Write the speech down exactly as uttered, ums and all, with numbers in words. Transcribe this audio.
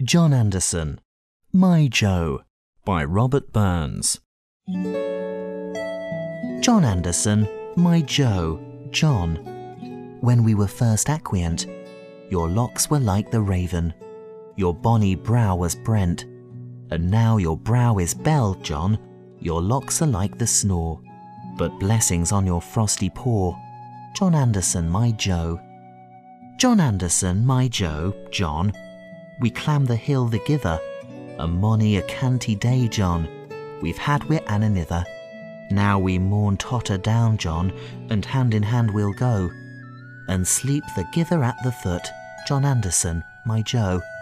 John Anderson, My Joe, by Robert Burns. John Anderson, my Joe, John. When we were first acquaint, your locks were like the raven, your bonny brow was brent, and now your brow is bell, John, your locks are like the snore, but blessings on your frosty paw, John Anderson, my Joe. John Anderson, my Joe, John, we clamb the hill the gither, a mony a canty day, John, we've had wi' an anither. Now we maun totter down, John, and hand in hand we'll go, and sleep the gither at the foot, John Anderson, my Joe.